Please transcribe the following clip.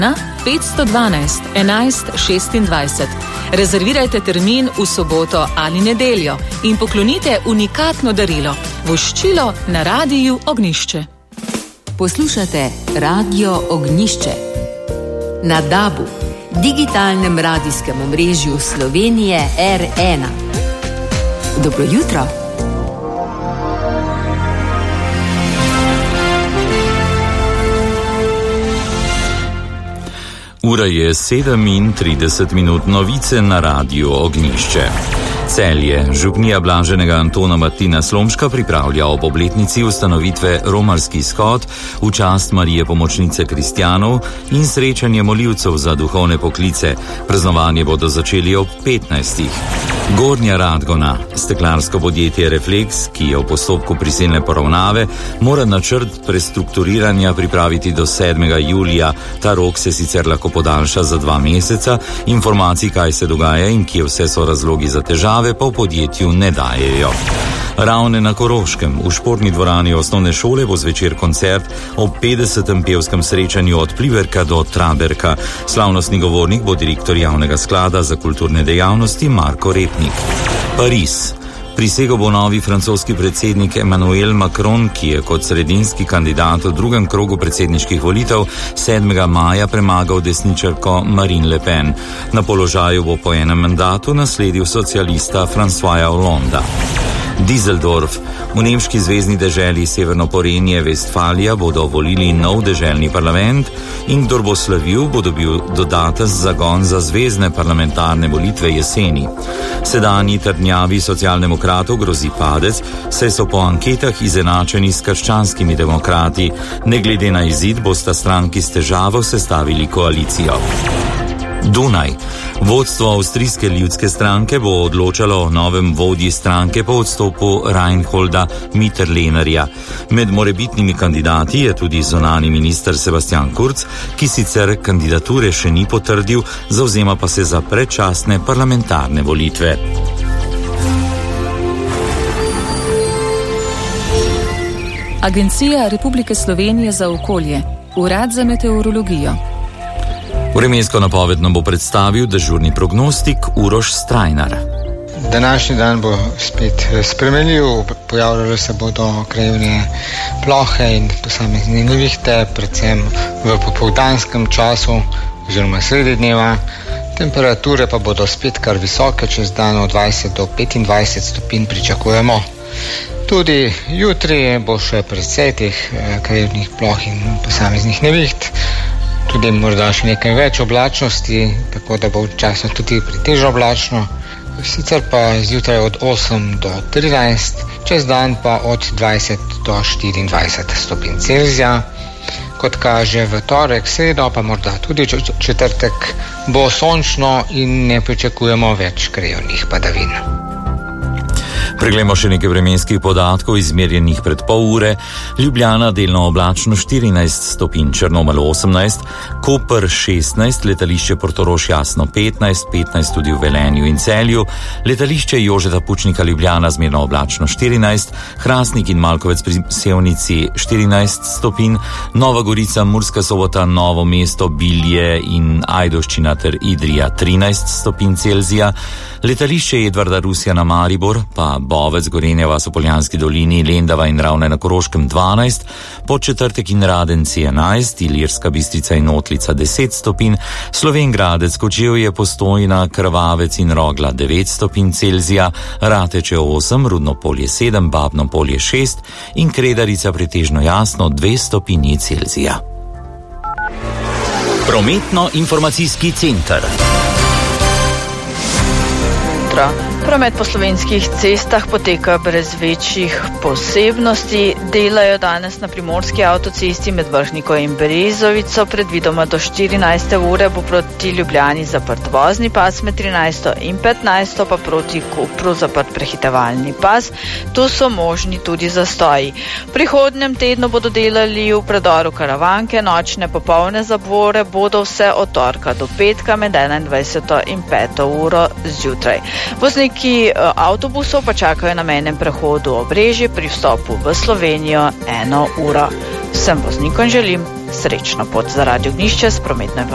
na 512 11 26. Rezervirajte termin v soboto ali nedeljo in poklonite unikatno darilo, voščilo na Radiu Ognjišče. Poslušate Radio Ognjišče na DAB-u, digitalnem radijskem omrežju Slovenije R1. Dobro jutro. Ura je 37 minut, novice na Radiu Ognjišče. Celje. Župnija blaženega Antona Martina Slomška pripravlja ob obletnici ustanovitve romarski shod v čast Marije Pomočnice kristjanov in srečanje molivcev za duhovne poklice. Praznovanje bodo začeli ob 15. Gornja Radgona. Steklarsko podjetje Refleks, ki je v postopku prisilne poravnave, mora načrt prestrukturiranja pripraviti do 7. julija. Ta rok se sicer lahko podaljša za 2 meseca. Informacij, kaj se dogaja in kje vse so razlogi za težave, pa v podjetju ne dajejo. Ravne na Koroškem. V športni dvorani osnovne šole bo zvečer koncert ob 50. pevskem srečanju od Pliberka do Traberka. Slavnostni govornik bo direktor javnega sklada za kulturne dejavnosti Marko Repnik. Pariz. Prisego bo novi francoski predsednik Emmanuel Macron, ki je kot sredinski kandidat v drugem krogu predsedniških volitev 7. maja premagal desničarko Marine Le Pen. Na položaju bo po enem mandatu nasledil socialista Françoisa Hollanda. Düsseldorf. V nemški zvezni deželi Severno Porenje, Vestfalija bodo volili nov deželni parlament in kdor bo slavil, bo dobil dodaten zagon za zvezne parlamentarne volitve jeseni. Sedanji trdnjavi socialdemokratov grozi padec, saj so po anketah izenačeni s krščanskimi demokrati. Ne glede na izid bosta stranki s težavo sestavili koalicijo. Dunaj. Vodstvo Avstrijske ljudske stranke bo odločalo o novem vodji stranke po odstopu Reinholda Mitterlehnerja. Med morebitnimi kandidati je tudi zunanji minister Sebastian Kurz, ki sicer kandidature še ni potrdil, zavzema pa se za predčasne parlamentarne volitve. Agencija Republike Slovenije za okolje, Urad za meteorologijo. Vremensko napoved nam bo predstavil dežurni prognostik Uroš Strajnar. Današnji dan bo spet spremenljiv, pojavljale se bodo krajevne plohe in posamezne nevihte, predvsem v popoldanskem času oziroma sredi dneva. Temperature pa bodo spet kar visoke, čez dan od 20 do 25 stopinj pričakujemo. Tudi jutri bo še precej teh krajevnih ploh in posameznih neviht. Tudi morda še nekaj več oblačnosti, tako da bo včasih tudi pretežno oblačno. Sicer pa zjutraj od 8 do 13, čez dan pa od 20 do 24 stopinj Celzija. Kot kaže v torek, sredo pa morda tudi četrtek bo sončno in ne pričakujemo več krajevnih padavin. Preglejmo še nekaj vremenskih podatkov izmerjenih pred pol ure. Ljubljana delno oblačno 14 stopinj, Črnomelj 18, Koper 16, letališče Portorož jasno 15 tudi v Velenju in Celju, letališče Jožeta Pučnika Ljubljana zmerno oblačno 14, Hrastnik in Malkovec pri Sevnici 14 stopinj, Nova Gorica, Murska Sobota, Novo mesto, Bilje in Ajdovščina ter Idrija 13 stopinj Celzija, letališče Edvarda Rusjana Maribor, pa Bovec, Gorenja vas v Poljanski dolini, Lendava in Ravne na Koroškem 12, Podčetrtek in Radenci 11, Ilirska Bistrica in Otlica 10 stopinj, Slovengradec, Kočevje, Postojna, Krvavec in Rogla 9 stopinj Celzija, Rateče 8, Rudno Polje 7, Babno Polje 6 in Kredarica pretežno jasno 2 stopinji Celzija. Prometno-informacijski center. Promet po slovenskih cestah poteka brez večjih posebnosti. Delajo danes na primorski avtocesti med Vrhniko in Brezovico. Predvidoma do 14. ure bo proti Ljubljani zaprt vozni pas, med 13. in 15. pa proti Kopru zaprt prehitevalni pas. Tu so možni tudi zastoji. V prihodnjem tednu bodo delali v predoru Karavanke, nočne popolne zavore bodo vse od torka do petka med 21. in 5. uro zjutraj. Vozniki avtobusov pa čakajo na mejnem prehodu Obrežje pri vstopu v Slovenijo 1 uro. Vsem voznikom želim srečno pot za Radio Ognjišče s prometno